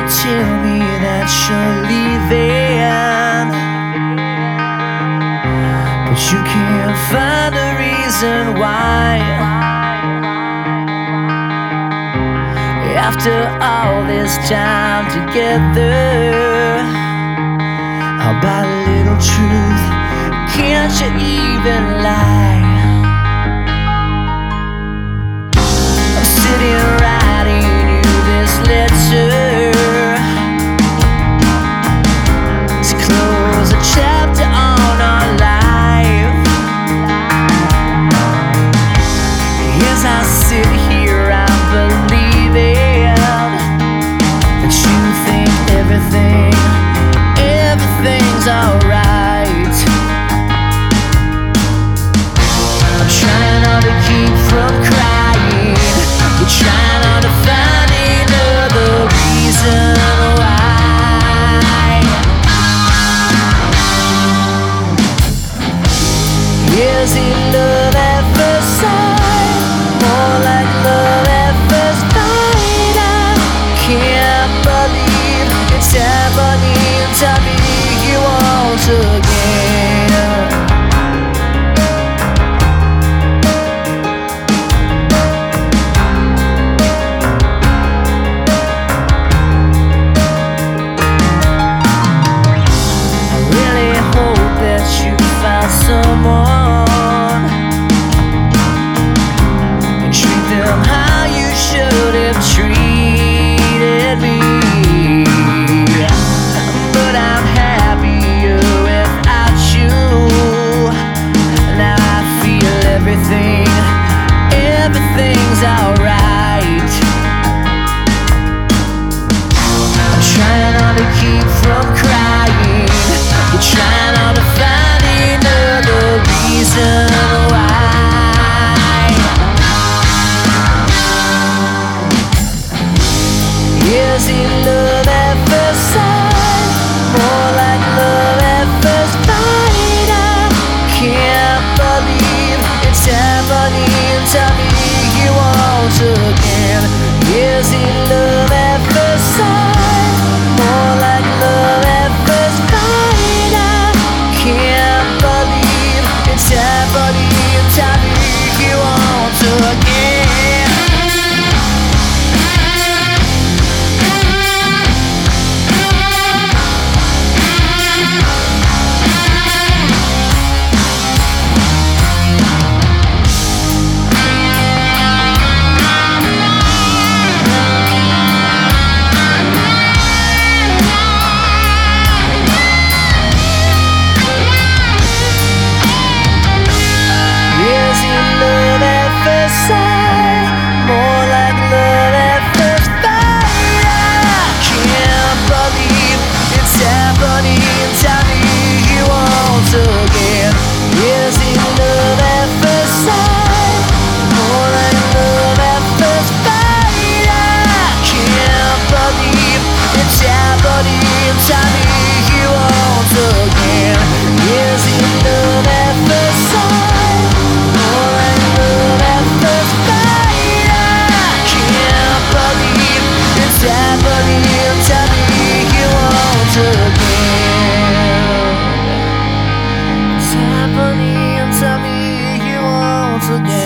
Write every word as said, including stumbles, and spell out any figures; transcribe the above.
tell me that you're leaving, but you can't find a reason why. After all this time together, how about a little truth? Can't you even lie? I'm sitting writing you this letter to close a chapter on our life. As I sit here, I'm believing that you think everything, everything's alright. I'm trying not to keep from crying. You're trying not to find another reason why. Is it love at first sight? More like love at first bite. I can't believe it's happening to me once again. I really hope that you found someone and treat them how you should have treated me. But I'm happier without you. Now I feel everything, everything's alright. I'm trying not to keep from crying. You're trying not to find another reason why. Is it love at first sight? More like love at first bite. I can't believe it's happening to me once again. Is it love at first sight? More like love at first bite. I can't believe it's happening to me once again. Again.